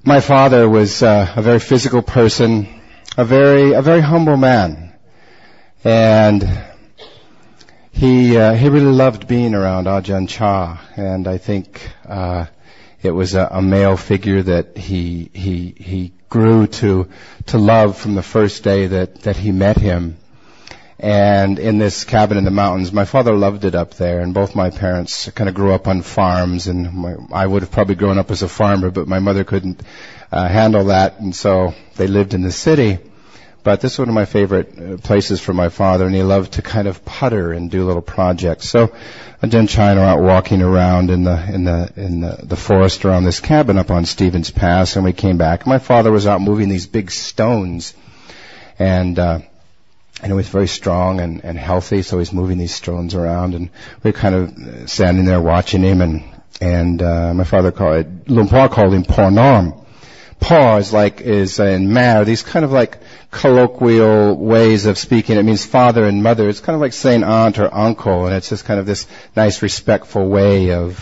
My father was a very physical person, a very humble man, and he really loved being around Ajahn Chah, and I think it was a male figure that he grew to love from the first day that he met him. And in this cabin in the mountains, my father loved it up there, and both my parents kind of grew up on farms, and I would have probably grown up as a farmer, but my mother couldn't handle that, and so they lived in the city. But this is one of my favorite places for my father, and he loved to kind of putter and do little projects. So Ajahn Chah and I were out walking around in the forest around this cabin up on Stevens Pass, and we came back. My father was out moving these big stones, and he was very strong and healthy, so he's moving these stones around, and we were kind of standing there watching him, and my father Luang Por called him Por Nom. Por is in Mar, these kind of like colloquial ways of speaking. It means father and mother. It's kind of like saying aunt or uncle, and it's just kind of this nice, respectful way of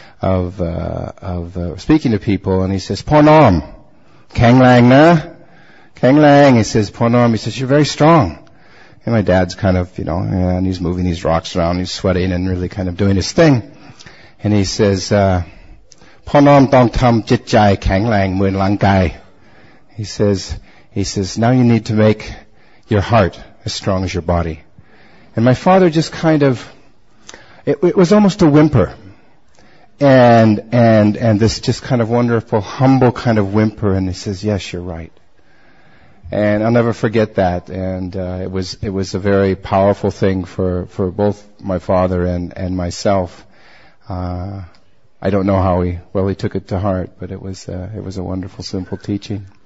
speaking to people. And he says, Por Nom, Kang Lang na? Kang Lang, he says, Por Nom, he says, you're very strong. And my dad's kind of, and he's moving these rocks around, he's sweating and really kind of doing his thing. And he says, Por Nom tong tam jit jai kang lang muin lang gai. He says, now you need to make your heart as strong as your body. And my father just kind of, it was almost a whimper. And this just kind of wonderful, humble kind of whimper, and he says, yes, you're right. And I'll never forget that. And it was a very powerful thing for both my father and myself. I don't know how he took it to heart, but it was a wonderful, simple teaching.